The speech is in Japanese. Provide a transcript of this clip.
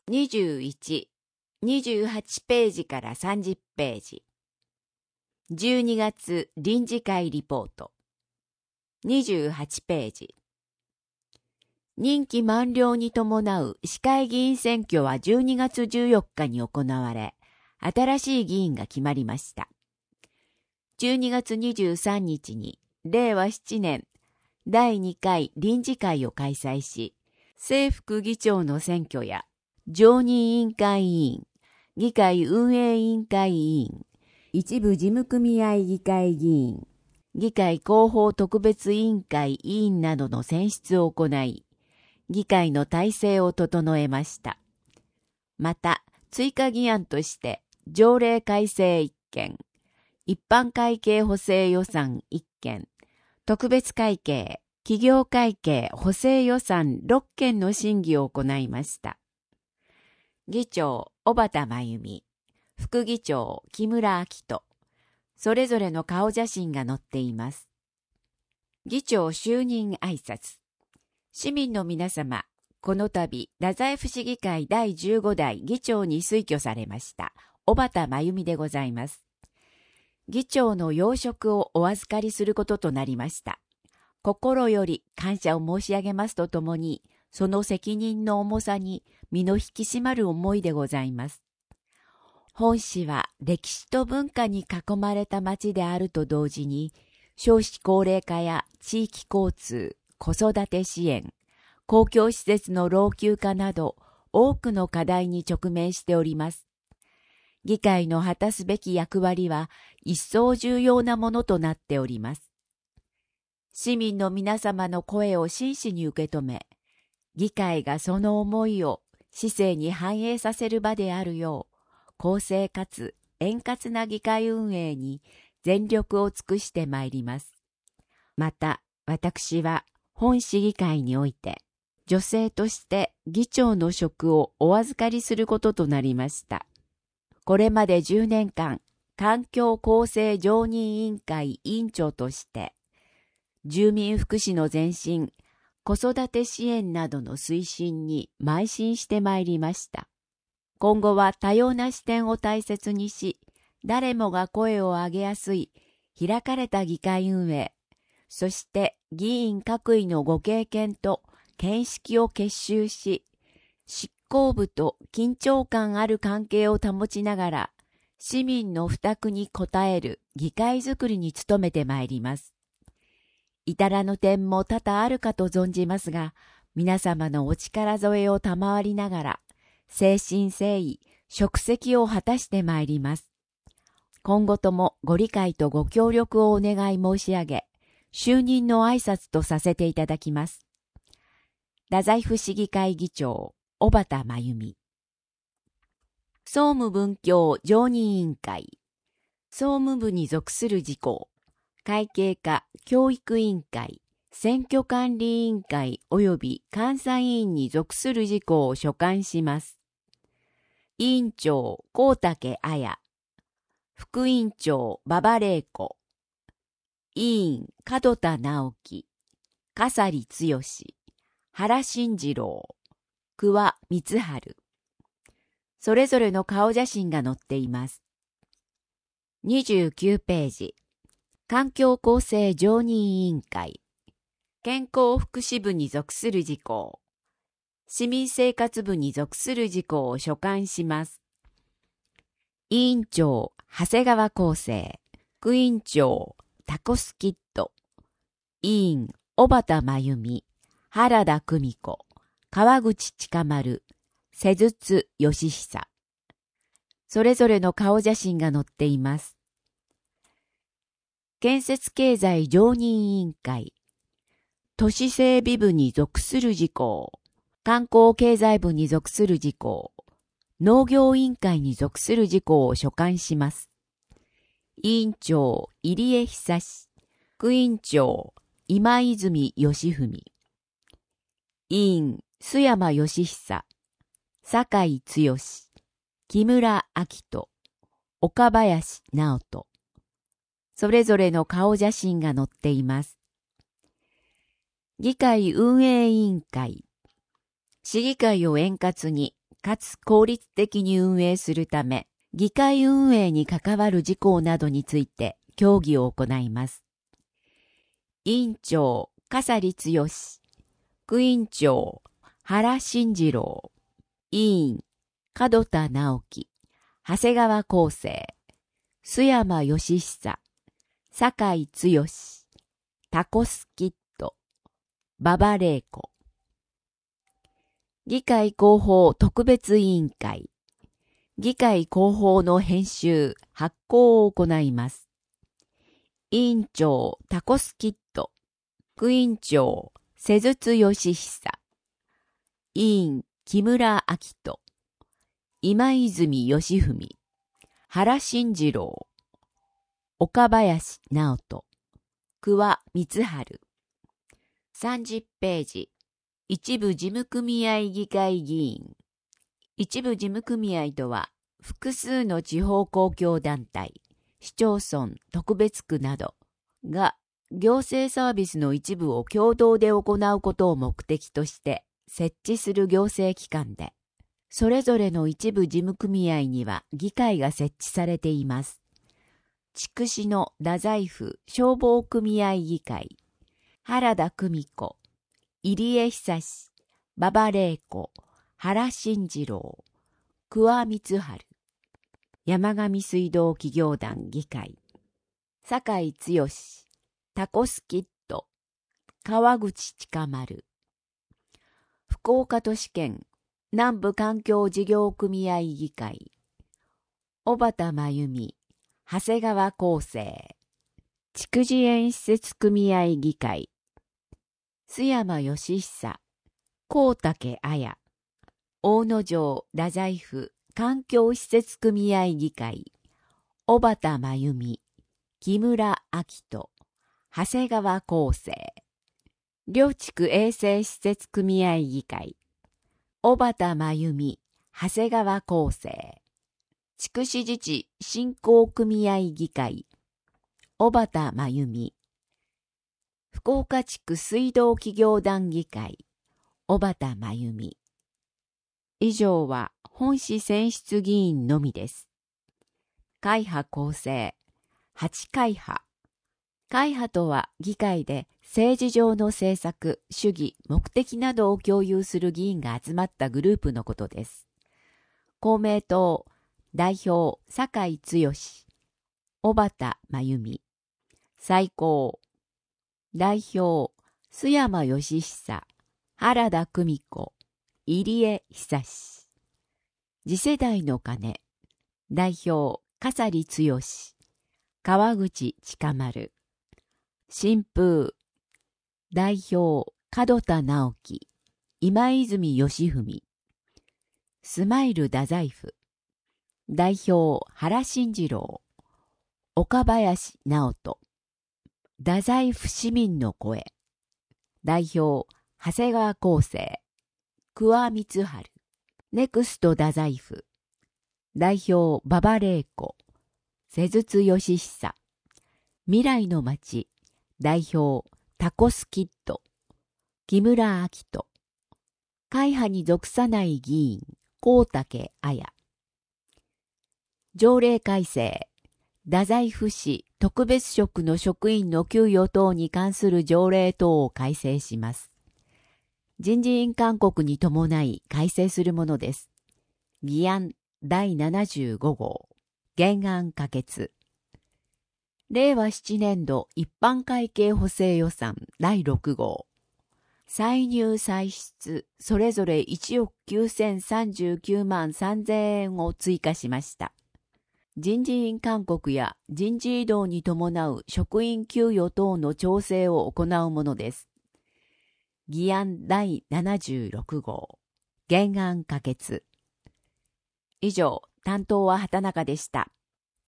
21、28ページから30ページ。12月臨時会リポート。28ページ。任期満了に伴う市会議員選挙は12月14日に行われ、新しい議員が決まりました。12月23日に令和7年第2回臨時会を開催し、正副議長の選挙や常任委員会委員、議会運営委員会委員、一部事務組合議会議員、議会広報特別委員会委員などの選出を行い、議会の体制を整えました。また、追加議案として、条例改正1件、一般会計補正予算1件、特別会計、企業会計補正予算6件の審議を行いました。議長、小畑真由美、副議長、木村明人、それぞれの顔写真が載っています。議長就任挨拶。市民の皆様、この度、太宰府市議会第15代議長に推挙されました、小畑真由美でございます。議長の要職をお預かりすることとなりました。心より感謝を申し上げますとともに、その責任の重さに身の引き締まる思いでございます。本市は歴史と文化に囲まれた町であると同時に、少子高齢化や地域交通、子育て支援、公共施設の老朽化など多くの課題に直面しております。議会の果たすべき役割は一層重要なものとなっております。市民の皆様の声を真摯に受け止め、議会がその思いを市政に反映させる場であるよう、公正かつ円滑な議会運営に全力を尽くしてまいります。また、私は本市議会において、女性として議長の職をお預かりすることとなりました。これまで10年間、環境構成常任委員会委員長として、住民福祉の前進、子育て支援などの推進に邁進してまいりました。今後は多様な視点を大切にし、誰もが声を上げやすい開かれた議会運営、そして議員各位のご経験と見識を結集し、執行部と緊張感ある関係を保ちながら、市民の負託に応える議会づくりに努めてまいります。至らぬ点も多々あるかと存じますが、皆様のお力添えを賜りながら、誠心誠意、職責を果たしてまいります。今後ともご理解とご協力をお願い申し上げ、就任の挨拶とさせていただきます。太宰府市議会議長、小畑真由美。総務文教常任委員会、総務部に属する事項、会計課教育委員会、選挙管理委員会及び監査委員に属する事項を所管します。委員長、高竹綾。副委員長、馬場玲子。委員、門田直樹。笠利剛。原慎次郎。桑光晴。それぞれの顔写真が載っています。29ページ。環境構成常任委員会。健康福祉部に属する事項。市民生活部に属する事項を所管します。委員長、長谷川厚生。副委員長、タコスキッド。委員、小畑真由美。原田久美子。川口近丸。施術義久。それぞれの顔写真が載っています。建設経済常任委員会。都市整備部に属する事項。観光経済部に属する事項、農業委員会に属する事項を所管します。委員長、入江久志。副委員長、今泉義文。委員、須山義久。酒井剛。木村明人。岡林直人。それぞれの顔写真が載っています。議会運営委員会。市議会を円滑にかつ効率的に運営するため、議会運営に関わる事項などについて協議を行います。委員長、笠利剛、副委員長、原慎次郎、委員、門田直樹、長谷川康生、須山義久、酒井剛、タコスキッド、馬場玲子。議会広報特別委員会。議会広報の編集、発行を行います。委員長、タコスキッド。副委員長、瀬筒義久。委員、木村明人。今泉義文。原慎次郎。岡林直人。桑光晴。30ページ。一部事務組合議会議員。一部事務組合とは、複数の地方公共団体、市町村、特別区などが行政サービスの一部を共同で行うことを目的として設置する行政機関で、それぞれの一部事務組合には議会が設置されています。筑紫の太宰府消防組合議会、原田久美子、入江久志、馬場玲子、原慎次郎、桑光晴、山上水道企業団議会、酒井剛、タコスキッド、川口近丸、福岡都市圏南部環境事業組合議会、小畑真由美、長谷川康生、筑紫園施設組合議会、須山義久、高竹綾、大野城太宰府環境施設組合議会、小畑真由美、木村明人、長谷川康生、両地区衛生施設組合議会、小畑真由美、長谷川康生、筑紫自治振興組合議会、小畑真由美、福岡地区水道企業団議会、小畑真由美。以上は本市選出議員のみです。会派構成、8会派。会派とは議会で政治上の政策、主義、目的などを共有する議員が集まったグループのことです。公明党、代表、酒井剛、小畑真由美。最高、代表、須山義久、原田久美子、入江久志。次世代の鐘、代表、笠利剛、川口近丸。新風、代表、門田直樹、今泉義文。スマイル太宰府、代表、原慎次郎、岡林直人。太宰府市民の声、代表、長谷川康生、桑光晴。ネクスト太宰府、代表、馬場玲子、瀬筒義久。未来の街、代表、タコスキッド、木村明人。会派に属さない議員、高竹綾。条例改正、太宰府市特別職の職員の給与等に関する条例等を改正します。人事院勧告に伴い改正するものです。議案第75号。原案可決。令和7年度一般会計補正予算第6号。歳入歳出それぞれ1億9039万3000円を追加しました。人事院勧告や人事異動に伴う職員給与等の調整を行うものです。議案第76号。原案可決。以上、担当は畑中でした。